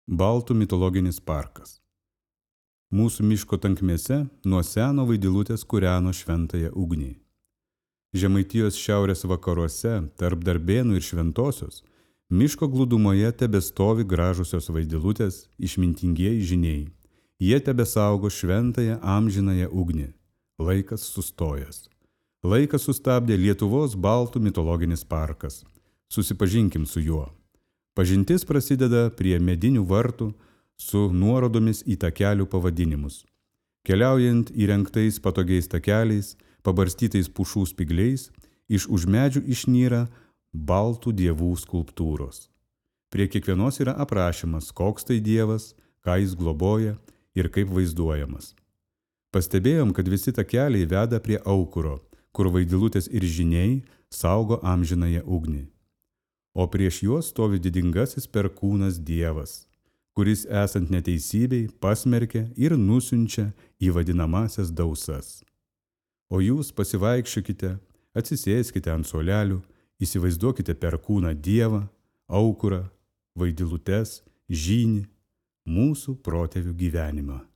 Baltų mitologinis parkas. Mūsų miško tankmėse nuo seno vaidilutės kūreno šventąją ugnį. Žemaitijos šiaurės vakaruose, tarp Darbėnų ir Šventosios, miško glūdumoje tebestovi gražusios vaidilutės, išmintingieji žiniai. Jie tebesaugo šventąją amžinąją ugnį. Laikas sustojęs. Laikas sustabdė Lietuvos baltų mitologinis parkas. Susipažinkim su juo. Pažintis prasideda prie medinių vartų su nuorodomis į takelių pavadinimus. Keliaujant įrengtais patogiais takeliais, pabarstytais pušų spygliais, iš už medžių išnyra baltų dievų skulptūros. Prie kiekvienos yra aprašymas, koks tai dievas, ką jis globoja ir kaip vaizduojamas. Pastebėjom, kad visi takeliai veda prie aukuro, kur vaidilutės ir žiniai saugo amžinąją ugnį. O prieš juos stovi didingasis perkūnas dievas, kuris esant neteisybei pasmerkia ir nusiunčia į vadinamąsias dausas. O jūs pasivaikščiokite, atsisėskite ant suolelių, įsivaizduokite perkūną dievą, aukurą, vaidilutes, žynį, mūsų protėvių gyvenimą.